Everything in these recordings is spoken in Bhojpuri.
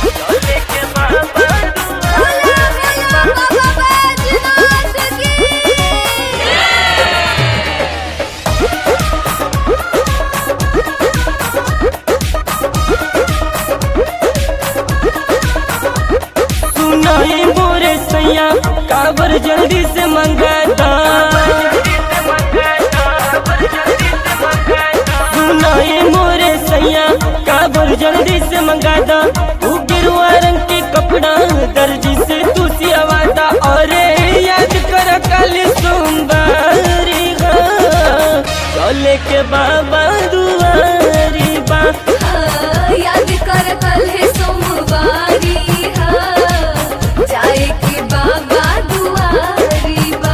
सुनाई मोरे सैया काबर जल्दी से मंगाता। सुनाई मोरे सैया काबर जल्दी से मंगाता। तू गिरुआ रंग के कपड़ा दर्जी से तू सियावाता। और याद कर कल सोमवारी चले के बाबा दुआरी बा। याद कर कल है सोमवारी जाए के बाबा दुआरी बा।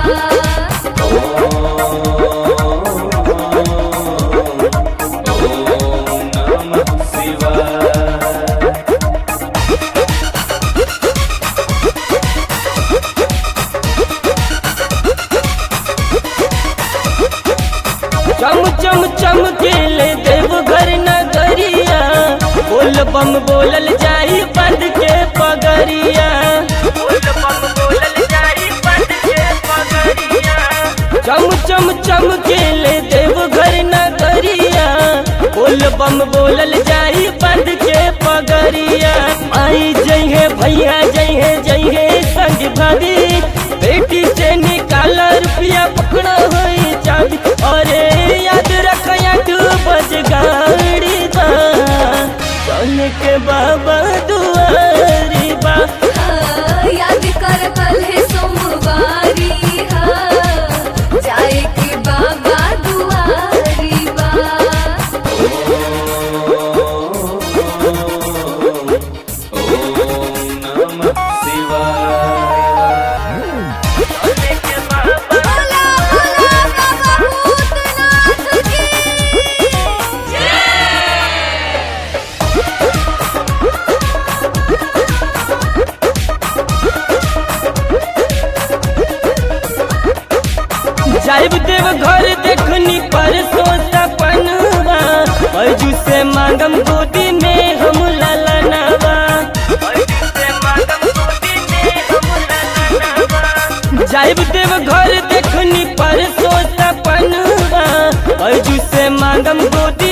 चम चम चमकेले देवघर नगरिया। बोल बम बोलल जाई बंद के पगरिया। चम चम चमकेले देवघर नगरिया। बोल बम बोलल जाई बंद के पगरिया। आई जइहे भैया जइहे संग भाभी। बेटी से निकाला रुपया पकड़ा हुई चाबी। और याद रख 8 बज गाड़ी बा चल के बाबा दुआरी बा। याद कर कल है सोमवारी जाए के बाबा दुआरी बा। जाइब देव घर देखनी पर सपनवा। बैजू से मांगम गोदी में हम ललनवा। जाइब देव घर देखनी पर सपनवा। बैजू से मांगम गोदी